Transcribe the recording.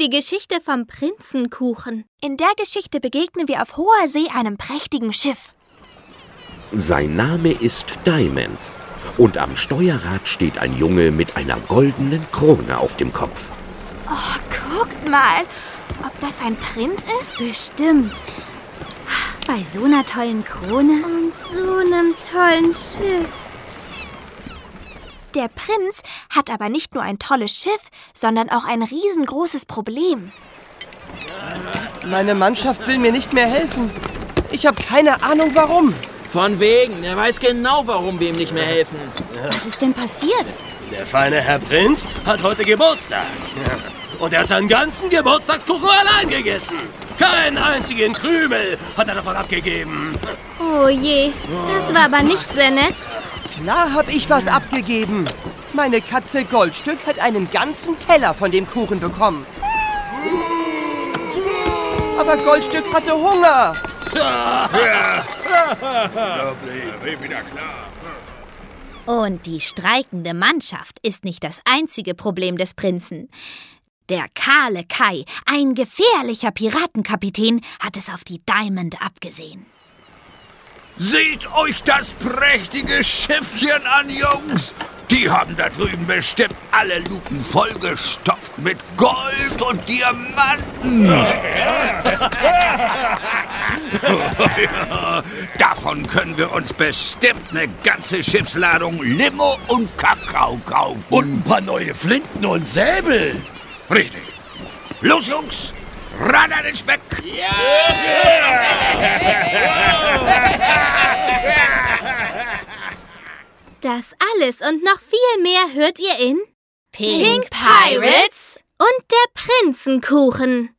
die Geschichte vom Prinzenkuchen. In der Geschichte begegnen wir auf hoher See einem prächtigen Schiff. Sein Name ist Diamond. Und am Steuerrad steht ein Junge mit einer goldenen Krone auf dem Kopf. Oh, guckt mal. Ob das ein Prinz ist? Bestimmt. Bei so einer tollen Krone und so einem tollen Schiff. Der Prinz hat aber nicht nur ein tolles Schiff, sondern auch ein riesengroßes Problem. Meine Mannschaft will mir nicht mehr helfen. Ich habe keine Ahnung, warum. Von wegen, er weiß genau, warum wir ihm nicht mehr helfen. Was ist denn passiert? Der feine Herr Prinz hat heute Geburtstag. Und er hat seinen ganzen Geburtstagskuchen allein gegessen. Keinen einzigen Krümel hat er davon abgegeben. Oh je, das war aber nicht sehr nett. Klar habe ich was abgegeben. Meine Katze Goldstück hat einen ganzen Teller von dem Kuchen bekommen. Aber Goldstück hatte Hunger. Wieder klar. Und die streikende Mannschaft ist nicht das einzige Problem des Prinzen. Der kahle Kai, ein gefährlicher Piratenkapitän, hat es auf die Diamond abgesehen. Seht euch das prächtige Schiffchen an, Jungs. Die haben da drüben bestimmt alle Luken vollgestopft mit Gold und Diamanten. Ja, davon können wir uns bestimmt eine ganze Schiffsladung Limo und Kakao kaufen. Und ein paar neue Flinten und Säbel. Richtig. Los, Jungs. Ran an den Speck. Das alles und noch viel mehr hört ihr in Pink Pirates und der Prinzenkuchen.